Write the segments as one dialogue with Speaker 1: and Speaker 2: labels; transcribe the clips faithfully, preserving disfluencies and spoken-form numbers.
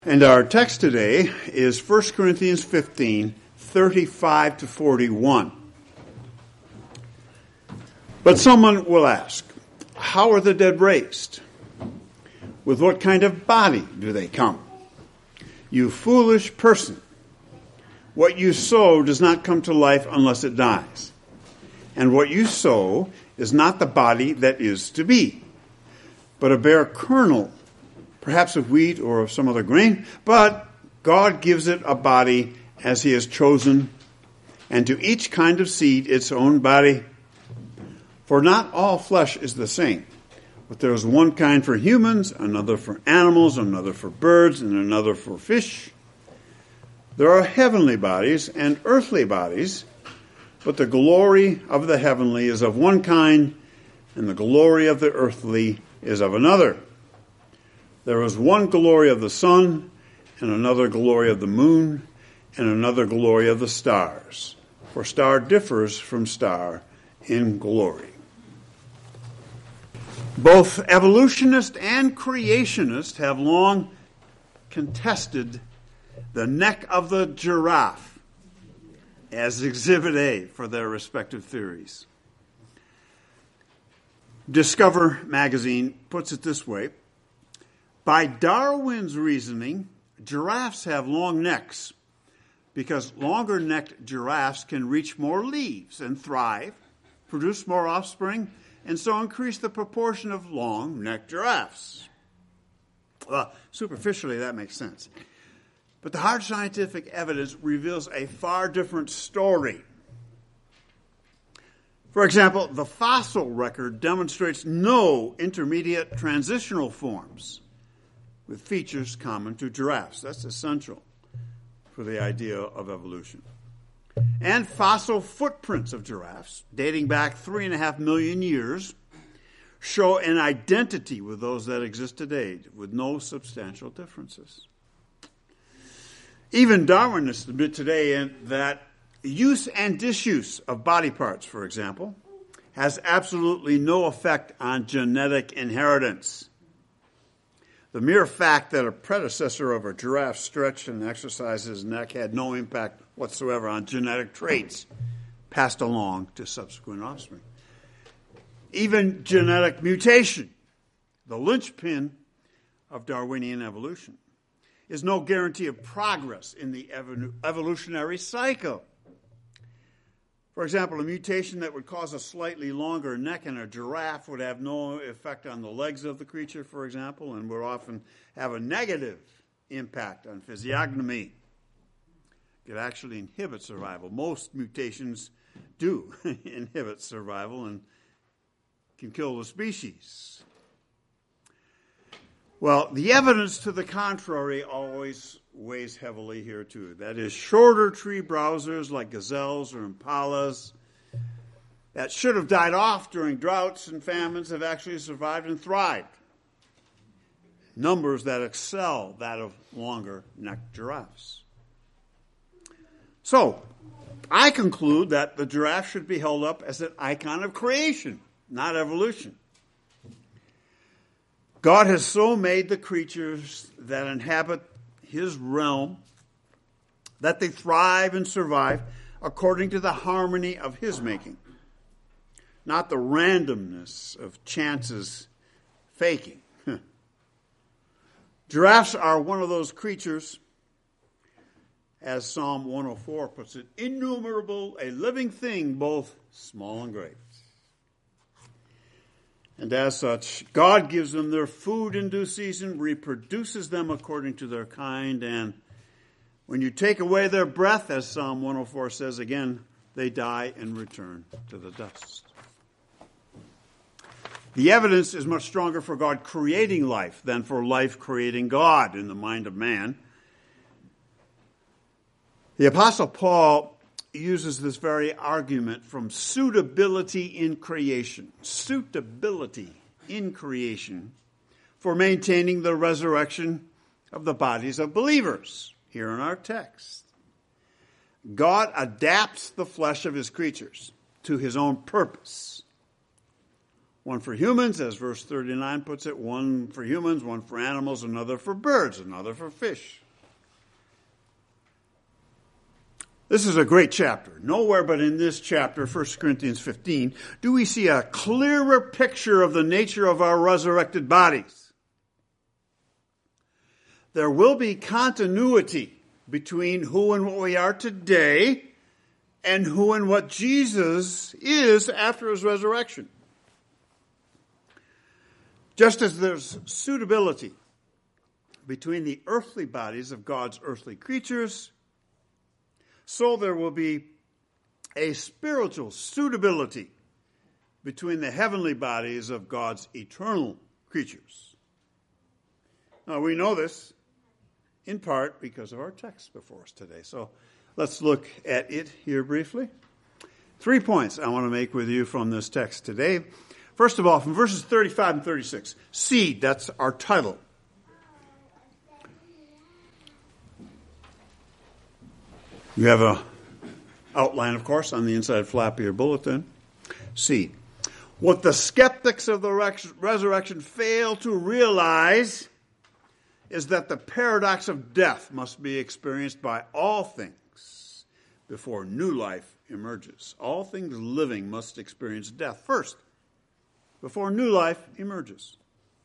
Speaker 1: And our text today is First Corinthians fifteen, thirty-five to forty-one. But someone will ask, how are the dead raised? With what kind of body do they come? You foolish person, what you sow does not come to life unless it dies. And what you sow is not the body that is to be, but a bare kernel, perhaps of wheat or of some other grain, but God gives it a body as he has chosen, and to each kind of seed its own body. For not all flesh is the same, but there is one kind for humans, another for animals, another for birds, and another for fish. There are heavenly bodies and earthly bodies, but the glory of the heavenly is of one kind, and the glory of the earthly is of another. There is one glory of the sun, and another glory of the moon, and another glory of the stars. For star differs from star in glory. Both evolutionists and creationists have long contested the neck of the giraffe as Exhibit A for their respective theories. Discover magazine puts it this way: by Darwin's reasoning, giraffes have long necks because longer-necked giraffes can reach more leaves and thrive, produce more offspring, and so increase the proportion of long-necked giraffes. Well, superficially, that makes sense. But the hard scientific evidence reveals a far different story. For example, the fossil record demonstrates no intermediate transitional forms with features common to giraffes. That's essential for the idea of evolution. And fossil footprints of giraffes, dating back three and a half million years, show an identity with those that exist today, with no substantial differences. Even Darwinists admit today that use and disuse of body parts, for example, has absolutely no effect on genetic inheritance. The mere fact that a predecessor of a giraffe stretched and exercised his neck had no impact whatsoever on genetic traits passed along to subsequent offspring. Even genetic mutation, the linchpin of Darwinian evolution, is no guarantee of progress in the evolutionary cycle. For example, a mutation that would cause a slightly longer neck in a giraffe would have no effect on the legs of the creature, for example, and would often have a negative impact on physiognomy. It actually inhibits survival. Most mutations do inhibit survival and can kill the species. Well, the evidence to the contrary always weighs heavily here too. That is, shorter tree browsers like gazelles or impalas that should have died off during droughts and famines have actually survived and thrived. Numbers that excel that of longer-necked giraffes. So, I conclude that the giraffe should be held up as an icon of creation, not evolution. God has so made the creatures that inhabit his realm that they thrive and survive according to the harmony of his making, not the randomness of chances faking. Giraffes are one of those creatures, as Psalm one oh four puts it, innumerable, a living thing, both small and great. And as such, God gives them their food in due season, reproduces them according to their kind, and when you take away their breath, as Psalm one oh four says again, they die and return to the dust. The evidence is much stronger for God creating life than for life creating God in the mind of man. The Apostle Paul uses this very argument from suitability in creation, suitability in creation, for maintaining the resurrection of the bodies of believers here in our text. God adapts the flesh of his creatures to his own purpose. One for humans, as verse thirty-nine puts it, one for humans, one for animals, another for birds, another for fish. This is a great chapter. Nowhere but in this chapter, First Corinthians fifteen, do we see a clearer picture of the nature of our resurrected bodies. There will be continuity between who and what we are today and who and what Jesus is after his resurrection. Just as there's suitability between the earthly bodies of God's earthly creatures, so there will be a spiritual suitability between the heavenly bodies of God's eternal creatures. Now, we know this in part because of our text before us today. So let's look at it here briefly. Three points I want to make with you from this text today. First of all, from verses thirty-five and thirty-six, seed, that's our title. You have a outline, of course, on the inside flap of your bulletin. Seed. What the skeptics of the resurrection fail to realize is that the paradox of death must be experienced by all things before new life emerges. All things living must experience death first before new life emerges.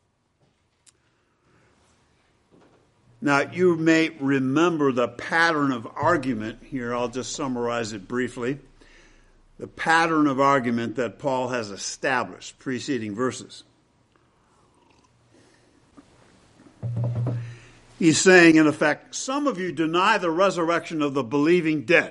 Speaker 1: Now, you may remember the pattern of argument here. I'll just summarize it briefly. The pattern of argument that Paul has established, preceding verses. He's saying, in effect, some of you deny the resurrection of the believing dead,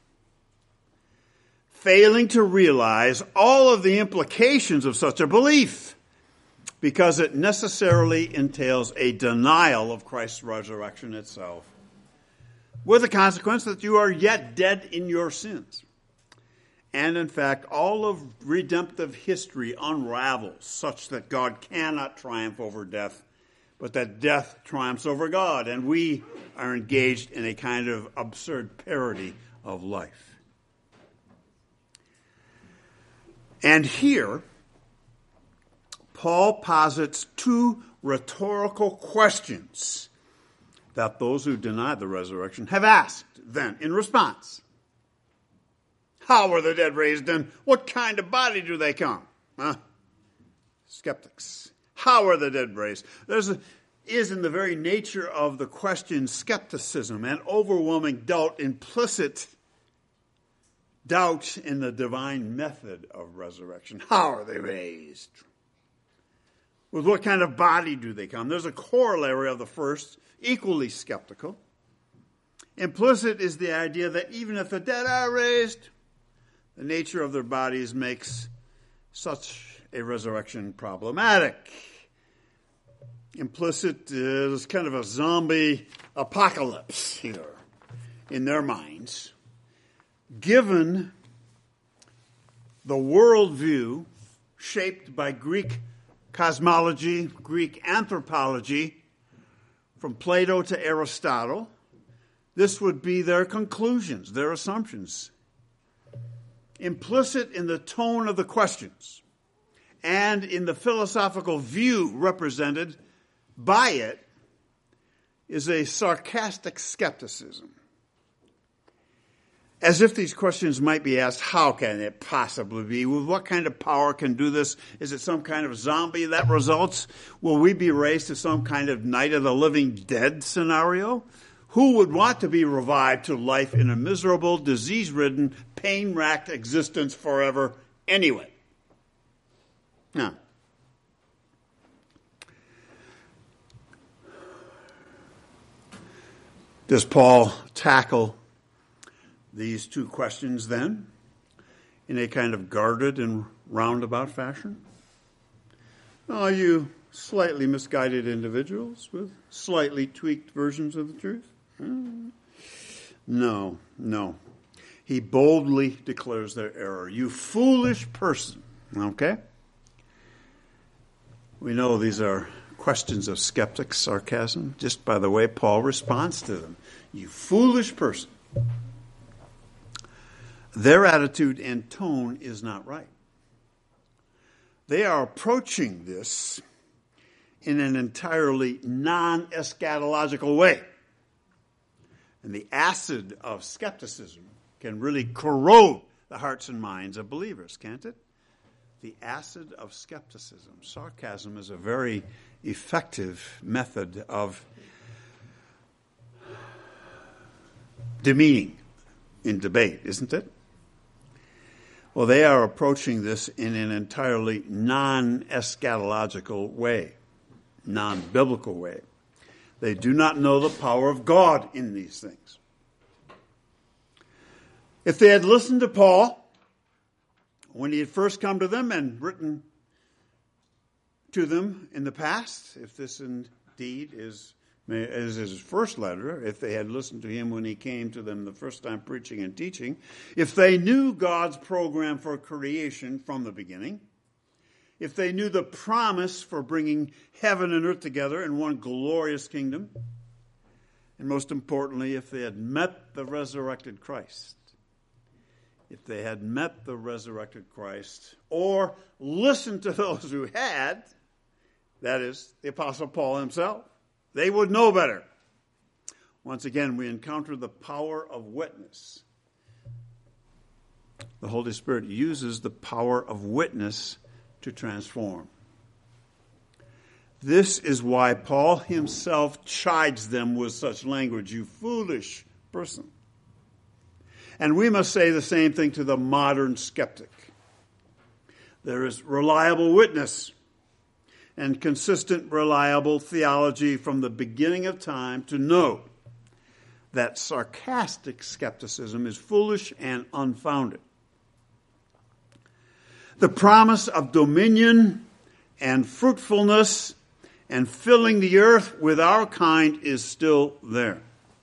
Speaker 1: failing to realize all of the implications of such a belief, because it necessarily entails a denial of Christ's resurrection itself, with the consequence that you are yet dead in your sins. And in fact, all of redemptive history unravels such that God cannot triumph over death, but that death triumphs over God, and we are engaged in a kind of absurd parody of life. And here, Paul posits two rhetorical questions that those who deny the resurrection have asked then in response. How were the dead raised, and what kind of body do they come? Huh? Skeptics. How are the dead raised? There's a, is in the very nature of the question skepticism and overwhelming doubt, implicit doubt in the divine method of resurrection. How are they raised? With what kind of body do they come? There's a corollary of the first, equally skeptical. Implicit is the idea that even if the dead are raised, the nature of their bodies makes such a resurrection problematic. Implicit is kind of a zombie apocalypse here in their minds, given the worldview shaped by Greek cosmology, Greek anthropology, from Plato to Aristotle. This would be their conclusions, their assumptions. Implicit in the tone of the questions and in the philosophical view represented by it is a sarcastic skepticism. As if these questions might be asked, how can it possibly be? With what kind of power can do this? Is it some kind of zombie that results? Will we be raised to some kind of night of the living dead scenario? Who would want to be revived to life in a miserable, disease-ridden, pain-racked existence forever anyway? Now, does Paul tackle these two questions then in a kind of guarded and roundabout fashion? Are you slightly misguided individuals with slightly tweaked versions of the truth? No, no. He boldly declares their error. You foolish person. Okay? We know these are questions of skeptics, sarcasm. Just by the way Paul responds to them. You foolish person. Their attitude and tone is not right. They are approaching this in an entirely non-eschatological way. And the acid of skepticism can really corrode the hearts and minds of believers, can't it? The acid of skepticism. Sarcasm is a very effective method of demeaning in debate, isn't it? Well, they are approaching this in an entirely non-eschatological way, non-biblical way. They do not know the power of God in these things. If they had listened to Paul when he had first come to them and written to them in the past, if this indeed is, is his first letter, if they had listened to him when he came to them the first time preaching and teaching, if they knew God's program for creation from the beginning, if they knew the promise for bringing heaven and earth together in one glorious kingdom, and most importantly, if they had met the resurrected Christ, if they had met the resurrected Christ, or listened to those who had, that is, the Apostle Paul himself, they would know better. Once again, we encounter the power of witness. The Holy Spirit uses the power of witness to transform. This is why Paul himself chides them with such language, you foolish person. And we must say the same thing to the modern skeptic. There is reliable witness and consistent, reliable theology from the beginning of time to know that sarcastic skepticism is foolish and unfounded. The promise of dominion and fruitfulness and filling the earth with our kind is still there.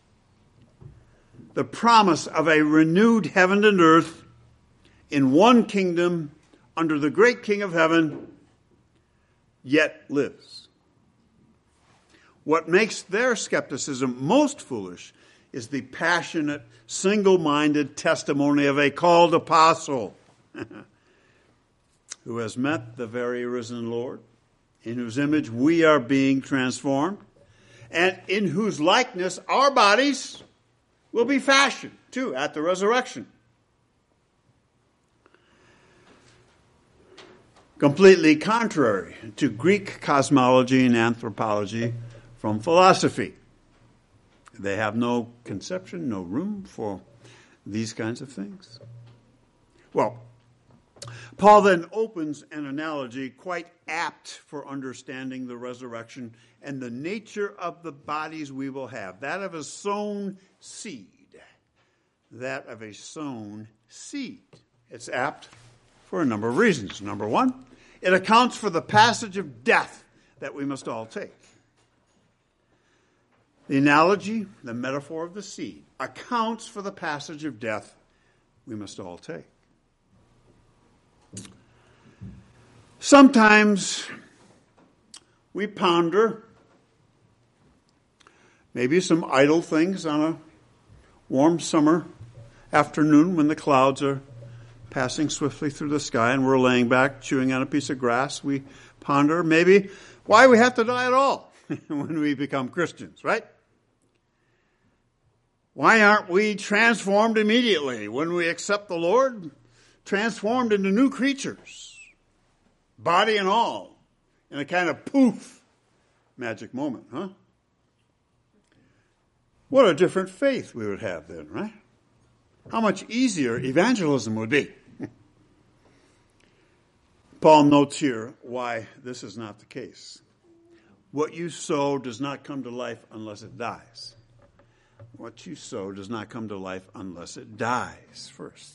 Speaker 1: The promise of a renewed heaven and earth in one kingdom under the great King of heaven yet lives. What makes their skepticism most foolish is the passionate, single-minded testimony of a called apostle who has met the very risen Lord, in whose image we are being transformed, and in whose likeness our bodies will be fashioned, too, at the resurrection. Completely contrary to Greek cosmology and anthropology from philosophy. They have no conception, no room for these kinds of things. Well, Paul then opens an analogy quite apt for understanding the resurrection and the nature of the bodies we will have. That of a sown seed. That of a sown seed. It's apt for a number of reasons. Number one, it accounts for the passage of death that we must all take. The analogy, the metaphor of the seed, accounts for the passage of death we must all take. Sometimes we ponder maybe some idle things on a warm summer afternoon when the clouds are passing swiftly through the sky and we're laying back chewing on a piece of grass. We ponder maybe why we have to die at all when we become Christians, right? Why aren't we transformed immediately when we accept the Lord? Transformed into new creatures, body and all, in a kind of poof magic moment, huh? What a different faith we would have then, right? How much easier evangelism would be. Paul notes here why this is not the case. What you sow does not come to life unless it dies. What you sow does not come to life unless it dies first.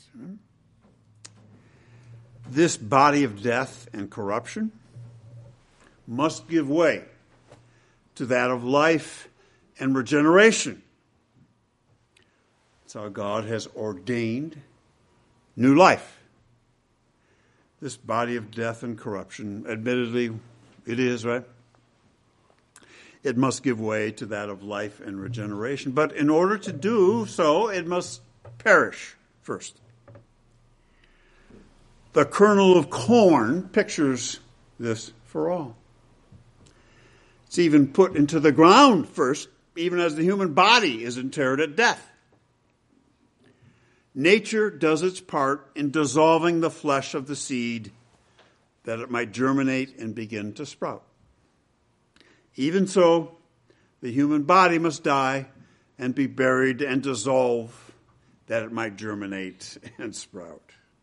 Speaker 1: This body of death and corruption must give way to that of life and regeneration. That's how God has ordained new life. This body of death and corruption, admittedly, it is, right? It must give way to that of life and regeneration. But in order to do so, it must perish first. The kernel of corn pictures this for all. It's even put into the ground first, even as the human body is interred at death. Nature does its part in dissolving the flesh of the seed that it might germinate and begin to sprout. Even so, the human body must die and be buried and dissolve that it might germinate and sprout.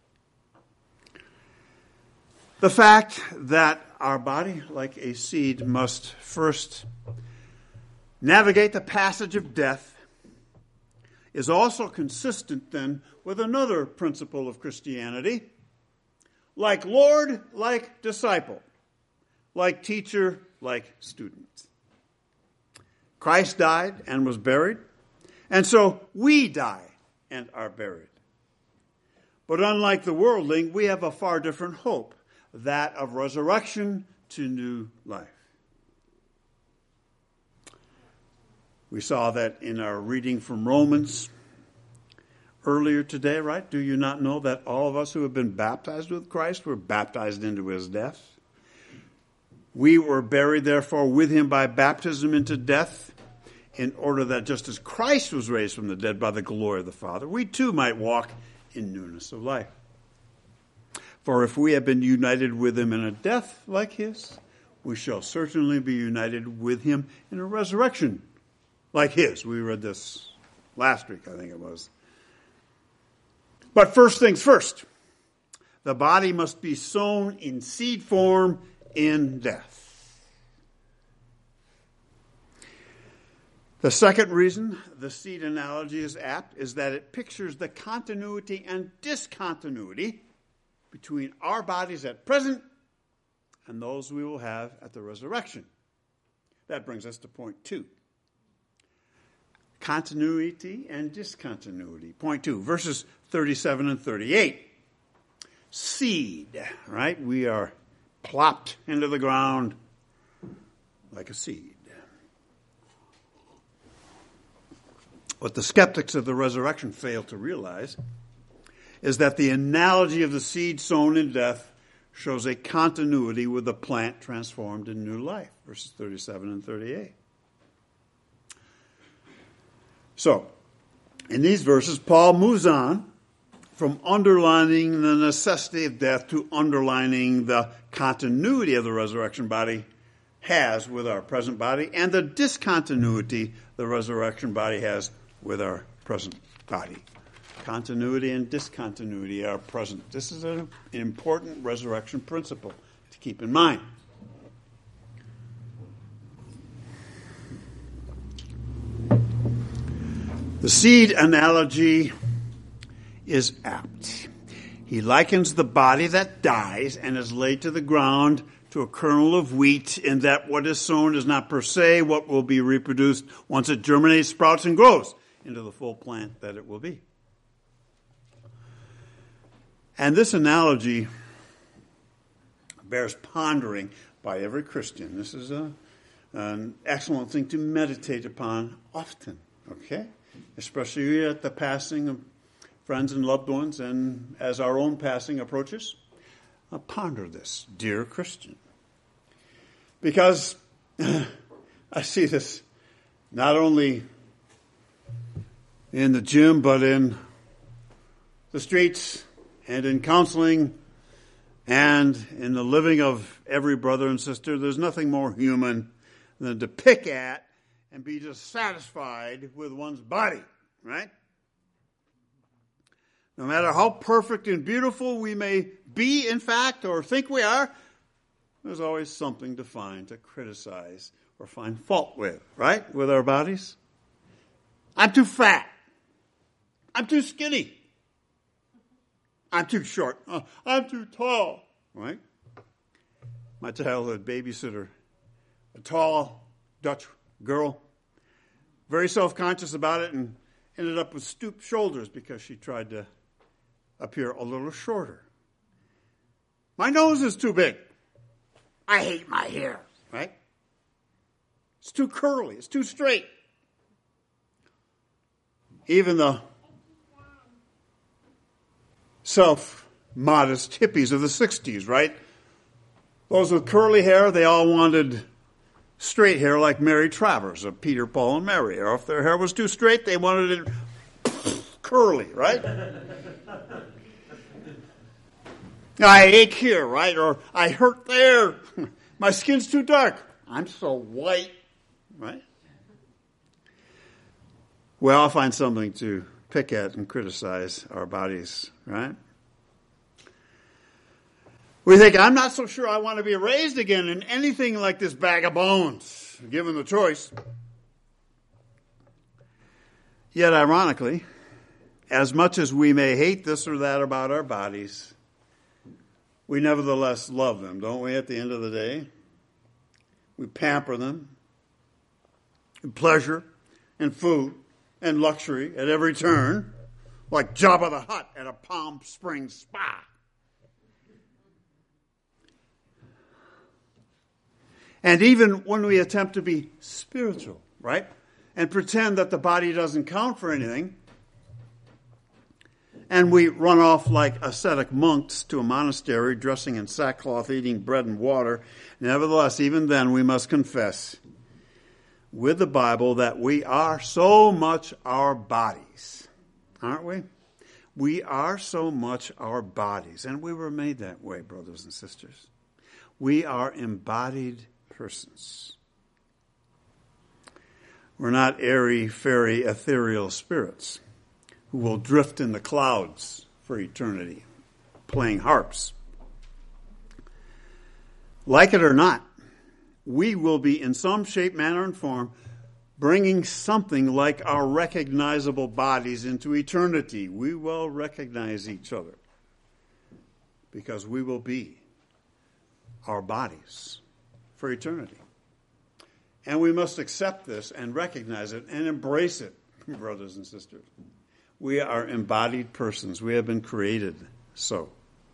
Speaker 1: The fact that our body, like a seed, must first navigate the passage of death is also consistent then with another principle of Christianity. Like Lord, like disciple. Like teacher, like student. Christ died and was buried, and so we die and are buried. But unlike the worldling, we have a far different hope, that of resurrection to new life. We saw that in our reading from Romans earlier today, right? Do you not know that all of us who have been baptized with Christ were baptized into his death? We were buried, therefore, with him by baptism into death, in order that just as Christ was raised from the dead by the glory of the Father, we too might walk in newness of life. For if we have been united with him in a death like his, we shall certainly be united with him in a resurrection like his. We read this last week, I think it was. But first things first, the body must be sown in seed form in death. The second reason the seed analogy is apt is that it pictures the continuity and discontinuity between our bodies at present and those we will have at the resurrection. That brings us to point two. Continuity and discontinuity. Point two, verses thirty-seven and thirty-eight. Seed, right? We are plopped into the ground like a seed. What the skeptics of the resurrection fail to realize is that the analogy of the seed sown in death shows a continuity with the plant transformed in new life. Verses thirty-seven and thirty-eight. So, in these verses, Paul moves on from underlining the necessity of death to underlining the continuity of the resurrection body has with our present body and the discontinuity the resurrection body has with our present body. Continuity and discontinuity are present. This is an important resurrection principle to keep in mind. The seed analogy is apt. He likens the body that dies and is laid to the ground to a kernel of wheat, in that what is sown is not per se what will be reproduced once it germinates, sprouts, and grows into the full plant that it will be. And this analogy bears pondering by every Christian. This is a, an excellent thing to meditate upon often, okay? Especially at the passing of friends and loved ones, and as our own passing approaches. Uh, ponder this, dear Christian. Because I see this not only in the gym, but in the streets and in counseling and in the living of every brother and sister. There's nothing more human than to pick at and be dissatisfied with one's body, right? No matter how perfect and beautiful we may be, in fact, or think we are, there's always something to find to criticize or find fault with, right? With our bodies. I'm too fat. I'm too skinny. I'm too short. Uh, I'm too tall, right? My childhood babysitter, a tall Dutch girl, very self-conscious about it, and ended up with stooped shoulders because she tried to appear a little shorter. My nose is too big. I hate my hair, right? It's too curly. It's too straight. Even the self modest hippies of the sixties, right? Those with curly hair, they all wanted straight hair like Mary Travers of Peter, Paul, and Mary. Or if their hair was too straight, they wanted it curly, right? I ache here, right? Or I hurt there. My skin's too dark. I'm so white, right? We all find something to pick at and criticize our bodies, right? We think, I'm not so sure I want to be raised again in anything like this bag of bones, given the choice. Yet, ironically, as much as we may hate this or that about our bodies, we nevertheless love them, don't we, at the end of the day? We pamper them in pleasure and food and luxury at every turn, like Jabba the Hutt at a Palm Springs spa. And even when we attempt to be spiritual, right, and pretend that the body doesn't count for anything, and we run off like ascetic monks to a monastery, dressing in sackcloth, eating bread and water, nevertheless, even then we must confess with the Bible that we are so much our bodies, aren't we? We are so much our bodies, and we were made that way, brothers and sisters. We are embodied persons. We're not airy, fairy, ethereal spirits who will drift in the clouds for eternity, playing harps. Like it or not, we will be in some shape, manner, and form bringing something like our recognizable bodies into eternity. We will recognize each other because we will be our bodies for eternity. And we must accept this and recognize it and embrace it, brothers and sisters. We are embodied persons. We have been created so.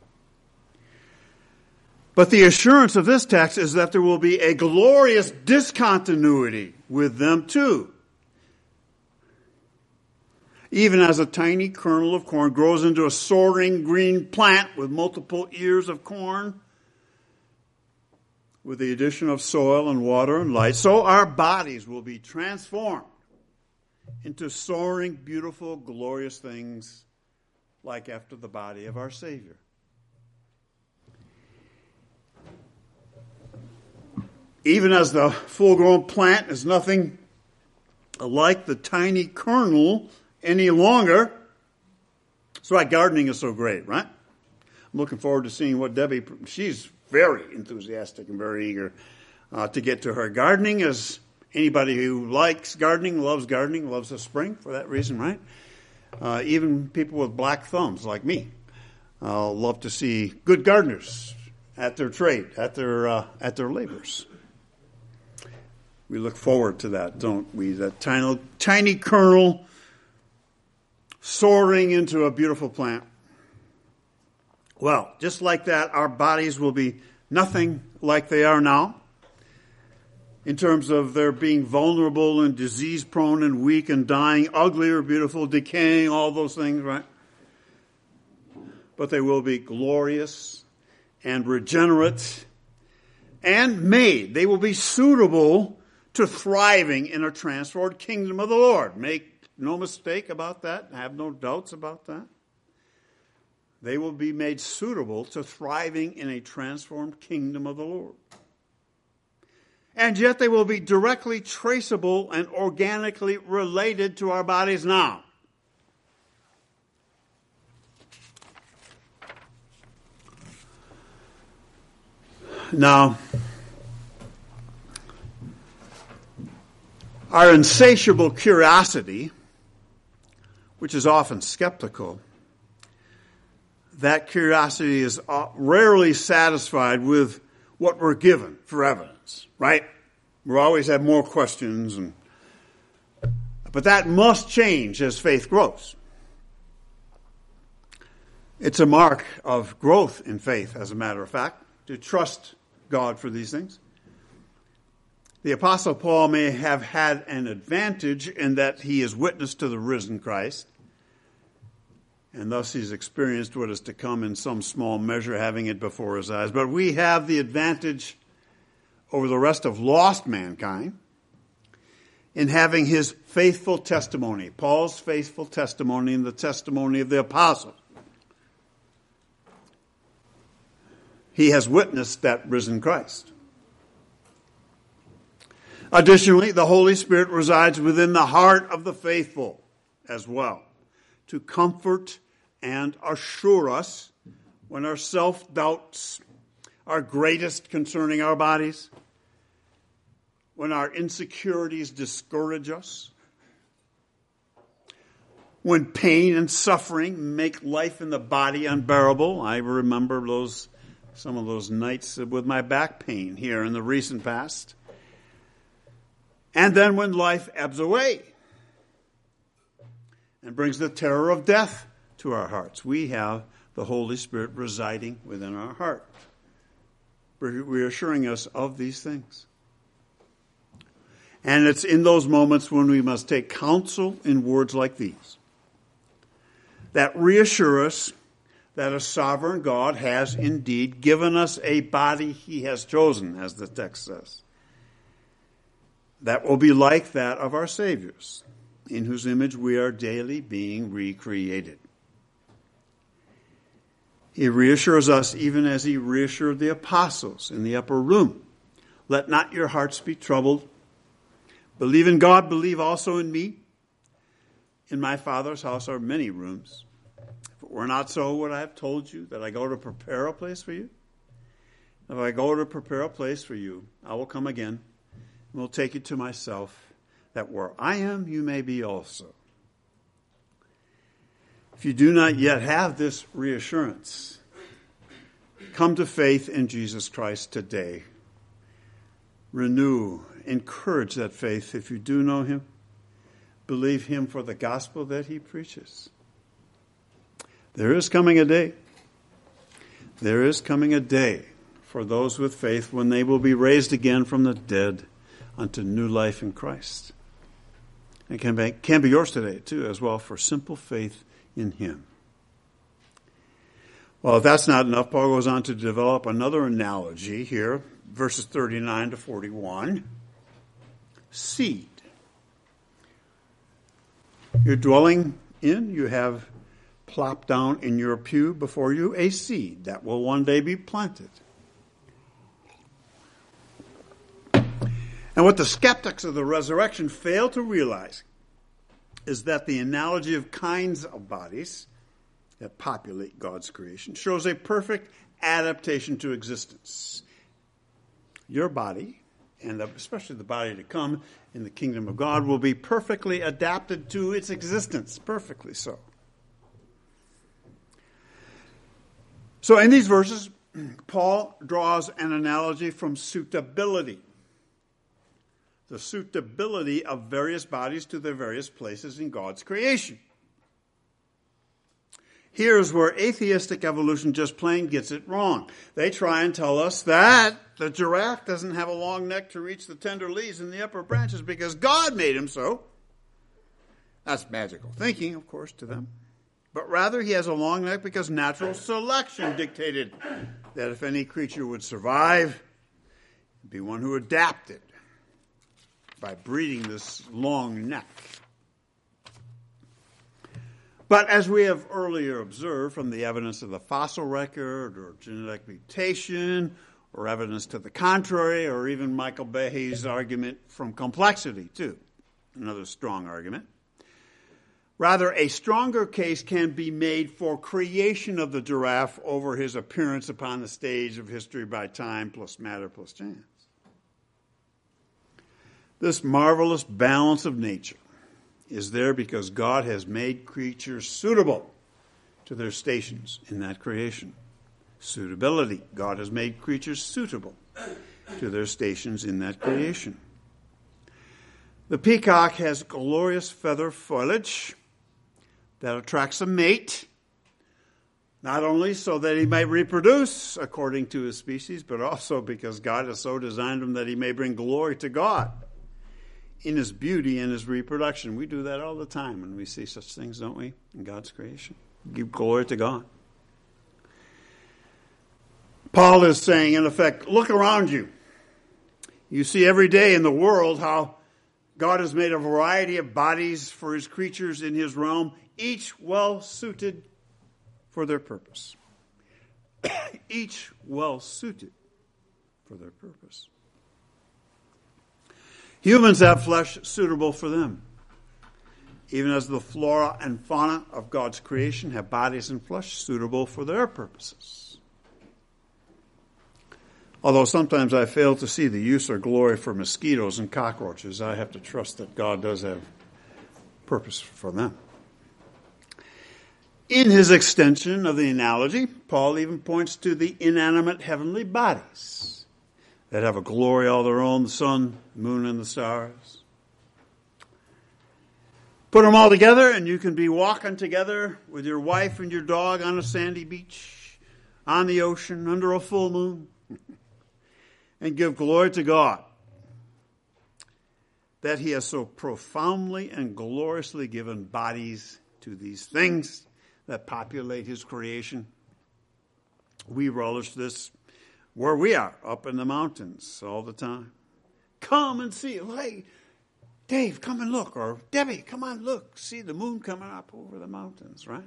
Speaker 1: But the assurance of this text is that there will be a glorious discontinuity with them too. Even as a tiny kernel of corn grows into a soaring green plant with multiple ears of corn, with the addition of soil and water and light, so our bodies will be transformed into soaring, beautiful, glorious things like after the body of our Savior. Even as the full-grown plant is nothing like the tiny kernel any longer. That's why gardening is so great, right? I'm looking forward to seeing what Debbie, she's very enthusiastic and very eager uh, to get to her gardening. As anybody who likes gardening, loves gardening, loves the spring for that reason, right? Uh, even people with black thumbs like me uh, love to see good gardeners at their trade, at their uh, at their labors. We look forward to that, don't we? That tiny, tiny kernel soaring into a beautiful plant. Well, just like that, our bodies will be nothing like they are now in terms of their being vulnerable and disease-prone and weak and dying, ugly or beautiful, decaying, all those things, right? But they will be glorious and regenerate and made. They will be suitable to thriving in a transformed kingdom of the Lord. Make no mistake about that. Have no doubts about that. They will be made suitable to thriving in a transformed kingdom of the Lord. And yet they will be directly traceable and organically related to our bodies now. Now, our insatiable curiosity, which is often skeptical, that curiosity is rarely satisfied with what we're given for evidence, right? We always have more questions, and but that must change as faith grows. It's a mark of growth in faith, as a matter of fact, to trust God for these things. The Apostle Paul may have had an advantage in that he is witness to the risen Christ, and thus he's experienced what is to come in some small measure, having it before his eyes. But we have the advantage over the rest of lost mankind in having his faithful testimony, Paul's faithful testimony and the testimony of the apostles. He has witnessed that risen Christ. Additionally, the Holy Spirit resides within the heart of the faithful as well, to comfort and assure us when our self-doubts are greatest concerning our bodies, when our insecurities discourage us, when pain and suffering make life in the body unbearable. I remember those some of those nights with my back pain here in the recent past. And then when life ebbs away and brings the terror of death to our hearts, we have the Holy Spirit residing within our heart, reassuring us of these things. And it's in those moments when we must take counsel in words like these that reassure us that a sovereign God has indeed given us a body he has chosen, as the text says, that will be like that of our Savior's, in whose image we are daily being recreated. He reassures us even as he reassured the apostles in the upper room. Let not your hearts be troubled. Believe in God, believe also in me. In my Father's house are many rooms. If it were not so, would I have told you that I go to prepare a place for you? If I go to prepare a place for you, I will come again and will take you to myself, that where I am, you may be also. If you do not yet have this reassurance, come to faith in Jesus Christ today. Renew, encourage that faith if you do know him. Believe him for the gospel that he preaches. There is coming a day. There is coming a day for those with faith when they will be raised again from the dead unto new life in Christ. It can be, can be yours today, too, as well, for simple faith in him. Well, if that's not enough, Paul goes on to develop another analogy here, verses thirty-nine to forty-one. Seed. You're dwelling in, you have plopped down in your pew before you a seed that will one day be planted. And what the skeptics of the resurrection fail to realize is that the analogy of kinds of bodies that populate God's creation shows a perfect adaptation to existence. Your body, and especially the body to come in the kingdom of God, will be perfectly adapted to its existence, perfectly so. So in these verses, Paul draws an analogy from suitability. The suitability of various bodies to their various places in God's creation. Here's where atheistic evolution just plain gets it wrong. They try and tell us that the giraffe doesn't have a long neck to reach the tender leaves in the upper branches because God made him so. That's magical thinking, of course, to them. But rather, he has a long neck because natural selection dictated that if any creature would survive, it'd be one who adapted by breeding this long neck. But as we have earlier observed from the evidence of the fossil record or genetic mutation or evidence to the contrary, or even Michael Behe's argument from complexity too, another strong argument, rather a stronger case can be made for creation of the giraffe over his appearance upon the stage of history by time plus matter plus chance. This marvelous balance of nature is there because God has made creatures suitable to their stations in that creation. Suitability. God has made creatures suitable to their stations in that creation. The peacock has glorious feather foliage that attracts a mate, not only so that he might reproduce according to his species, but also because God has so designed him that he may bring glory to God in his beauty and his reproduction. We do that all the time when we see such things, don't we, in God's creation? Give glory to God. Paul is saying, in effect, look around you. You see every day in the world how God has made a variety of bodies for his creatures in his realm, each well suited for their purpose. Each well suited for their purpose. Humans have flesh suitable for them, even as the flora and fauna of God's creation have bodies and flesh suitable for their purposes. Although sometimes I fail to see the use or glory for mosquitoes and cockroaches, I have to trust that God does have purpose for them. In his extension of the analogy, Paul even points to the inanimate heavenly bodies that have a glory all their own, the sun, the moon, and the stars. Put them all together and you can be walking together with your wife and your dog on a sandy beach, on the ocean, under a full moon, and give glory to God that he has so profoundly and gloriously given bodies to these things that populate his creation. We relish this where we are, up in the mountains all the time. Come and see. Hey, Dave, come and look. Or Debbie, come on, look. See the moon coming up over the mountains, right?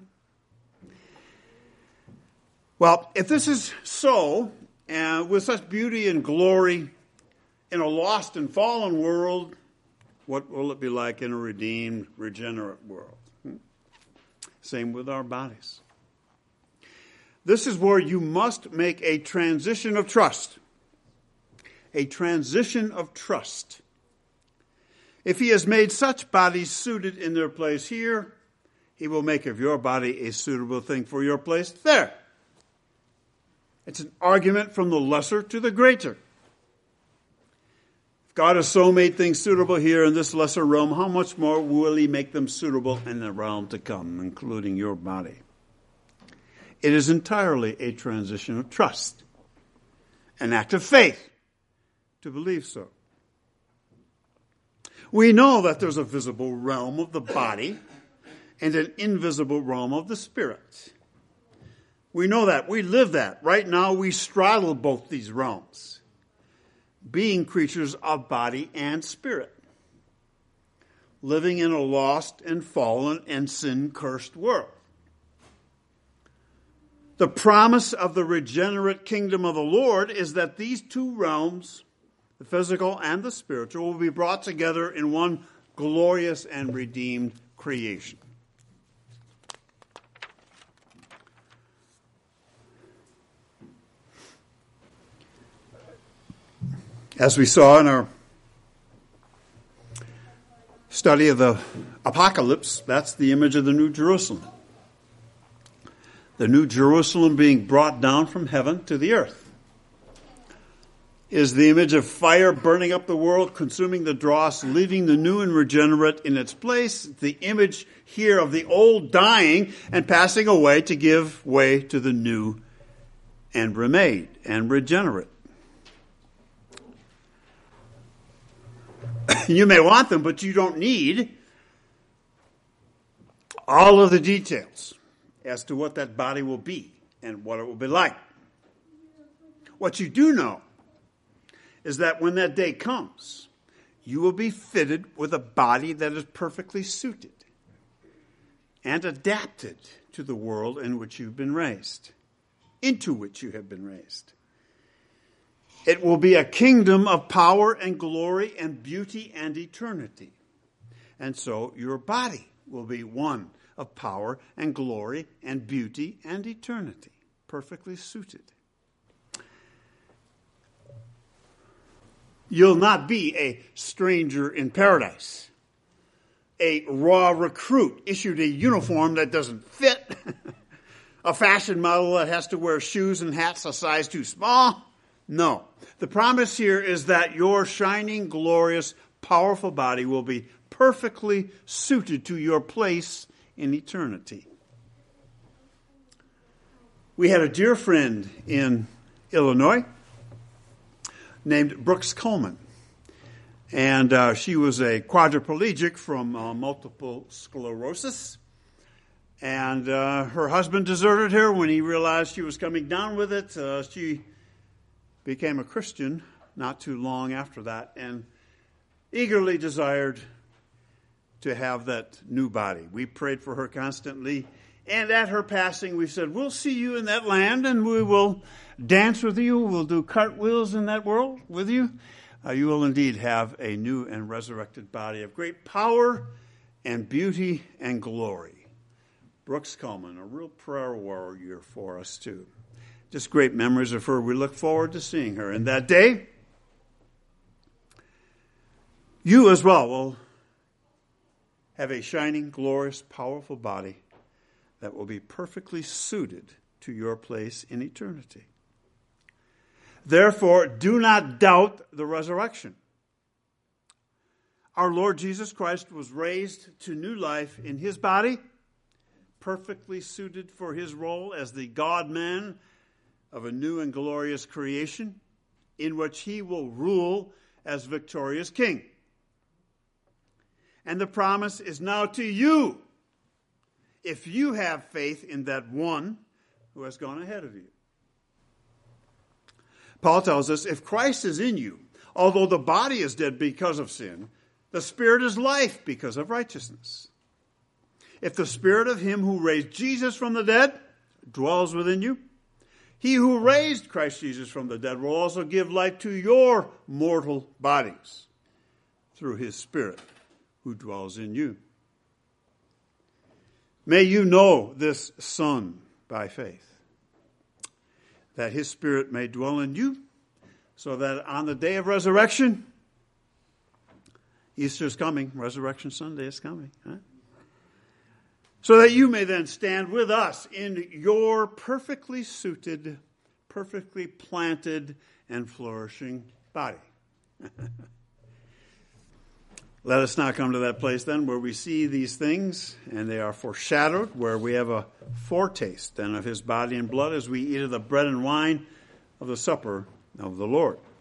Speaker 1: Well, if this is so, uh, with such beauty and glory in a lost and fallen world, what will it be like in a redeemed, regenerate world? Hmm? Same with our bodies. This is where you must make a transition of trust. A transition of trust. If he has made such bodies suited in their place here, he will make of your body a suitable thing for your place there. It's an argument from the lesser to the greater. If God has so made things suitable here in this lesser realm, how much more will he make them suitable in the realm to come, including your body? It is entirely a transition of trust, an act of faith to believe so. We know that there's a visible realm of the body and an invisible realm of the spirit. We know that. We live that. Right now we straddle both these realms, being creatures of body and spirit, living in a lost and fallen and sin-cursed world. The promise of the regenerate kingdom of the Lord is that these two realms, the physical and the spiritual, will be brought together in one glorious and redeemed creation. As we saw in our study of the Apocalypse, that's the image of the New Jerusalem. The New Jerusalem being brought down from heaven to the earth is the image of fire burning up the world, consuming the dross, leaving the new and regenerate in its place. The image here of the old dying and passing away to give way to the new and remade and regenerate. You may want them, but you don't need all of the details as to what that body will be and what it will be like. What you do know is that when that day comes, you will be fitted with a body that is perfectly suited and adapted to the world in which you've been raised, into which you have been raised. It will be a kingdom of power and glory and beauty and eternity. And so your body will be one of power and glory and beauty and eternity, perfectly suited. You'll not be a stranger in paradise, a raw recruit issued a uniform that doesn't fit, a fashion model that has to wear shoes and hats a size too small. No. The promise here is that your shining, glorious, powerful body will be perfectly suited to your place in eternity. We had a dear friend in Illinois named Brooks Coleman. And uh, she was a quadriplegic from uh, multiple sclerosis. And uh, her husband deserted her when he realized she was coming down with it. Uh, she became a Christian not too long after that and eagerly desired to have that new body. We prayed for her constantly. And at her passing, we said, we'll see you in that land and we will dance with you. We'll do cartwheels in that world with you. Uh, you will indeed have a new and resurrected body of great power and beauty and glory. Brooks Coleman, a real prayer warrior for us too. Just great memories of her. We look forward to seeing her. And that day, you as well will have a shining, glorious, powerful body that will be perfectly suited to your place in eternity. Therefore, do not doubt the resurrection. Our Lord Jesus Christ was raised to new life in his body, perfectly suited for his role as the God-man of a new and glorious creation, in which he will rule as victorious king. And the promise is now to you, if you have faith in that one who has gone ahead of you. Paul tells us, if Christ is in you, although the body is dead because of sin, the spirit is life because of righteousness. If the spirit of him who raised Jesus from the dead dwells within you, he who raised Christ Jesus from the dead will also give life to your mortal bodies through his spirit who dwells in you. May you know this Son by faith, that his spirit may dwell in you, so that on the day of resurrection, Easter is coming, Resurrection Sunday is coming, huh? So that you may then stand with us in your perfectly suited, perfectly planted, and flourishing body. Let us now come to that place then where we see these things, and they are foreshadowed, where we have a foretaste then of his body and blood as we eat of the bread and wine of the supper of the Lord.